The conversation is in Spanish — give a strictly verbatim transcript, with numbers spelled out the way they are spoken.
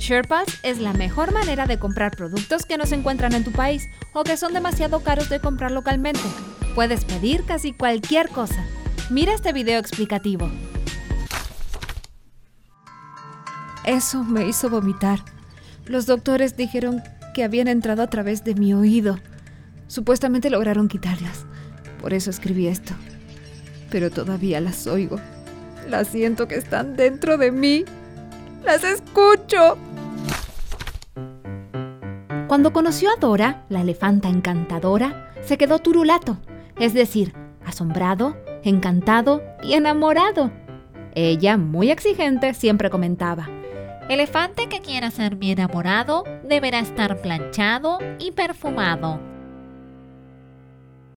SurePods es la mejor manera de comprar productos que no se encuentran en tu país o que son demasiado caros de comprar localmente. Puedes pedir casi cualquier cosa. Mira este video explicativo. Eso me hizo vomitar. Los doctores dijeron que habían entrado a través de mi oído. Supuestamente lograron quitarlas. Por eso escribí esto. Pero todavía las oigo. Las siento que están dentro de mí. ¡Las escucho! Cuando conoció a Dora, la elefanta encantadora, se quedó turulato, es decir, asombrado, encantado y enamorado. Ella, muy exigente, siempre comentaba: elefante que quiera ser mi enamorado deberá estar planchado y perfumado.